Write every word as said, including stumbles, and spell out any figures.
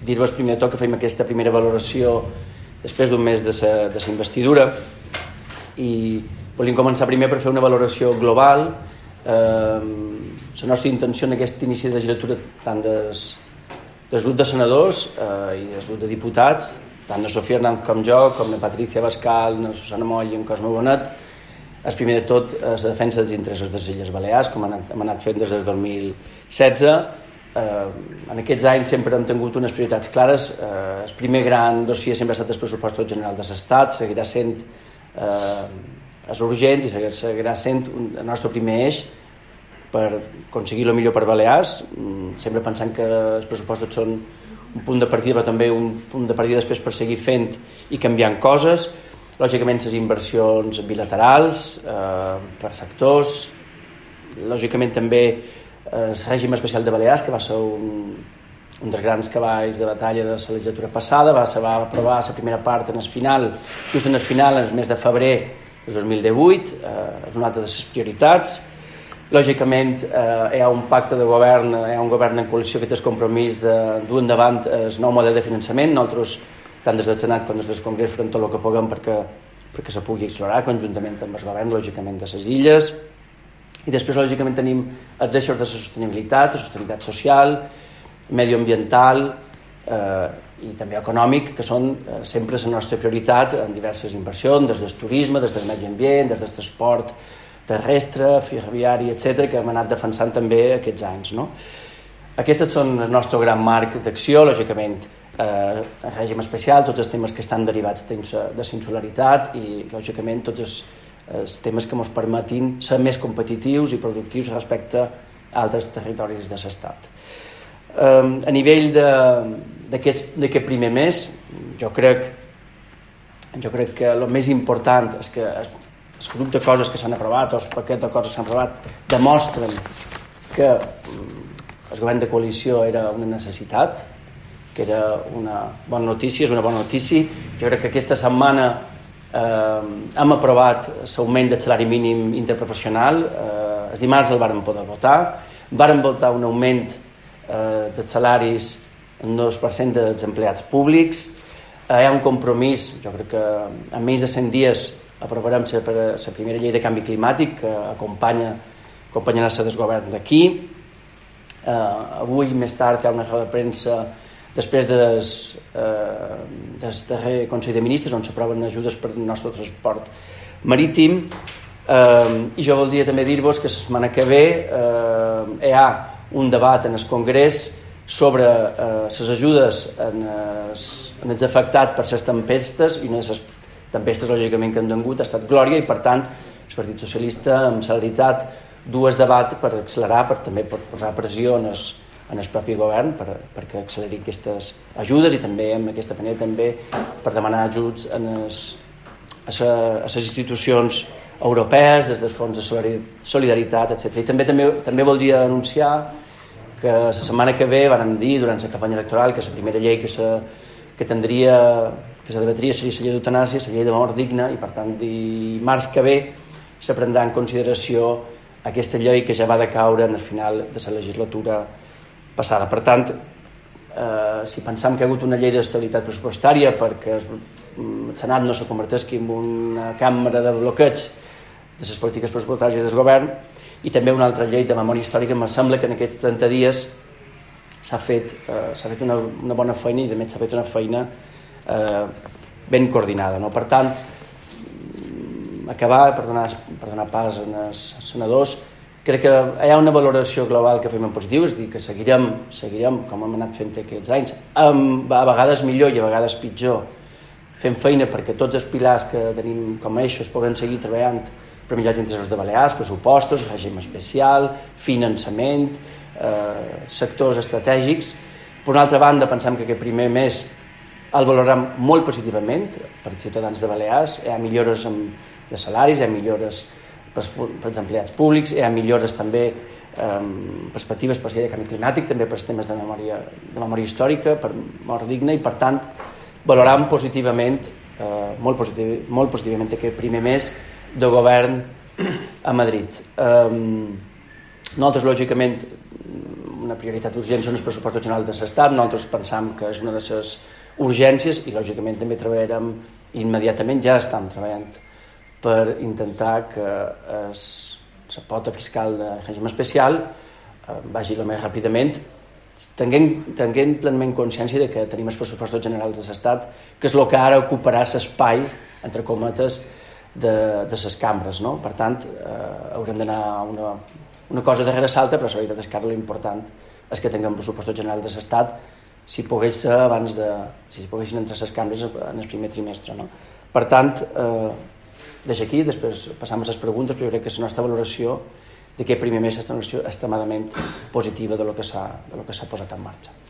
dir-vos primer de tot que fem aquesta primera valoració després d'un mes de la investidura i volíem començar primer per fer una valoració global. Eh, la nostra intenció en aquest inici de legislatura, tant des, des grup de senadors eh, i des grup de diputats, tant de Sofia Hernández com jo, com de Patricia Bascal, de Susana Moll i en Cosme Bonet, és primer de tot la defensa dels interessos de les Illes Balears, com hem anat, hem anat fent des del dos mil setze. Eh, en aquests anys sempre hem tingut unes prioritats clares. Eh, el primer gran dossier sempre ha estat el pressupost general de l'Estat, seguirà sent eh, és urgent i seguirà sent un, el nostre primer eix per aconseguir el millor per Balears, sempre pensant que els pressupostos són un punt de partida, però també un punt de partida després per seguir fent i canviant coses. Lògicament, les inversions bilaterals eh, per sectors, lògicament també el règim especial de Balears, que va ser un, un dels grans cavalls de batalla de la legislatura passada, va, se va aprovar la primera part en el final, just en el final, en el mes de febrer del dos mil divuit, eh, és una altra de les prioritats. Lògicament, eh, hi ha un pacte de govern, hi ha un govern en coalició que té el compromís de dur endavant el nou model de finançament. Nosaltres, tant des del Senat com des del Congrés, farem tot el que puguem perquè, perquè se pugui explorar conjuntament amb el govern, lògicament, de les illes. I després, lògicament, tenim els eixos de la sostenibilitat, la sostenibilitat social, medioambiental eh, i també econòmic, que són eh, sempre la nostra prioritat en diverses inversions, des del turisme, des del medi ambient, des del transport terrestre, ferroviari, etcètera, que hem anat defensant també aquests anys. No? Aquests són el nostre gran marc d'acció, lògicament, eh, el règim especial, tots els temes que estan derivats de la insularitat i, lògicament, tots els els temes que ens permetin ser més competitius i productius respecte a altres territoris de l'Estat. Um, a nivell d'aquest primer mes, jo crec, jo crec que el més important és que el, el grup de coses que s'han aprovat, o el paquet de coses que s'han aprovat, demostren que el govern de coalició era una necessitat, que era una bona notícia, és una bona notícia. Jo crec que aquesta setmana Eh, hem aprovat l'augment del salari mínim interprofessional. Eh, el dimarts el vàrem poder votar. Vàrem votar un augment eh, dels salaris en dos per cent dels empleats públics. Eh, hi ha un compromís, jo crec que en menys de cent dies aprovarem la primera llei de canvi climàtic que acompanya, acompanyarà la del govern d'aquí. Eh, avui, més tard, hi ha una roda de premsa després des, eh, des darrer Consell de Ministres on s'aproven ajudes per al nostre transport marítim, eh, i jo voldria també dir-vos que la setmana que ve eh, hi ha un debat en el Congrés sobre eh, les ajudes en els, en els afectats per les tempestes, i una de les tempestes lògicament que han tingut ha estat Glòria, i per tant el Partit Socialista amb celeritat du el debat per accelerar, per també per posar pressió en els en el propi govern per, perquè acceleri aquestes ajudes, i també amb aquesta manera també per demanar ajuts en els, a les institucions europees des dels fons de solidaritat, etcètera. I també, també, també voldria anunciar que la setmana que ve van dir durant la campanya electoral que la primera llei que se, que tindria que se debatria seria la llei d'eutanàsia, la llei de mort digna, i per tant dimarts que ve se prendrà en consideració aquesta llei que ja va decaure en el final de la legislatura passada. Per tant, eh, si pensam que hi ha hagut una llei d'estabilitat pressupostària perquè el Senat no se converteixi en una càmera de bloqueig de les polítiques pressupostàries del govern, i també una altra llei de memòria històrica, em sembla que en aquests trenta dies s'ha fet, eh, s'ha fet una, una bona feina, i a més s'ha fet una feina eh, ben coordinada. No? Per tant, acabar, per donar, per donar pas als senadors, crec que hi ha una valoració global que fem en positiu, és a dir, que seguirem, seguirem com hem anat fent aquests anys, amb, a vegades millor i a vegades pitjor, fent feina perquè tots els pilars que tenim com a eixos poden seguir treballant per millorar els interessos de Balears, pressupostos, règim especial, finançament, eh, sectors estratègics. Per una altra banda, pensem que aquest primer mes el valorem molt positivament per als ciutadans de Balears. Hi ha millores de salaris, hi ha millores per als empleats públics, hi ha millores també eh, perspectives per la llei de canvi climàtic, també per als temes de memòria, de memòria històrica, per mort digna, i per tant valoram positivament, eh, molt, positiv, molt positivament aquest primer mes de govern a Madrid. Eh, nosaltres, lògicament, una prioritat urgent són els pressupostos generals de l'Estat. Nosaltres pensam que és una de les urgències i lògicament també treballarem immediatament, ja estem treballant per intentar que es, la quota fiscal de règim especial eh, vagi el més ràpidament, tenint, tenint plenament consciència de que tenim els pressupostos generals de l'Estat, que és el que ara ocuparà l'espai, entre cometes, de, de les cambres, no? Per tant, eh, haurem d'anar una, una cosa darrere l'altra, però la veritat és que ara l'important és que tinguem pressupostos generals de l'Estat, si pogués ser abans de... si poguessin entrar les cambres en el primer trimestre, no? Per tant, eh, deixo aquí, després passam a les preguntes, però jo crec que la nostra valoració d'aquest primer mes és una valoració extremadament positiva de lo que s'ha de lo que s'ha posat en marxa.